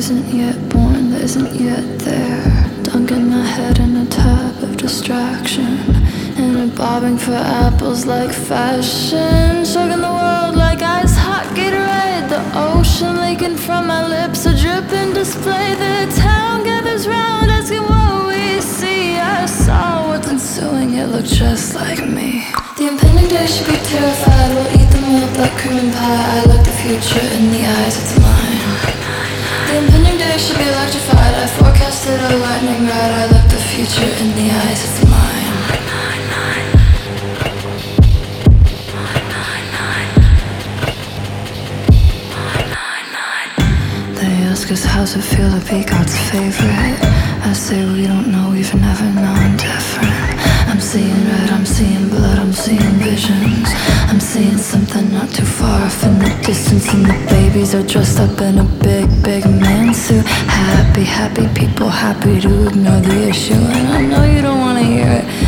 isn't yet born, that isn't yet there. Dunking my head in a tub of distraction, and I'm bobbing for apples like fashion. Chugging the world like ice hot Gatorade. The ocean leaking from my lips, a dripping display. The town gathers round asking what we see. I saw what's ensuing, it looked just like me. The impending day should be terrified. We'll eat them up like cream and pie. I look the future in the eyes, it's mine. The impending day should be electrified. I forecasted a lightning ride. I look the future in the eyes, it's mine. They ask us how's it feel to be God's favorite. I say we don't know, we've never known different. I'm seeing red, I'm seeing blood, I'm seeing visions. I'm seeing something not too far off in the distance. And the babies are dressed up in a big, big man suit. Happy, happy people, happy to ignore the issue. And I know you don't wanna hear it,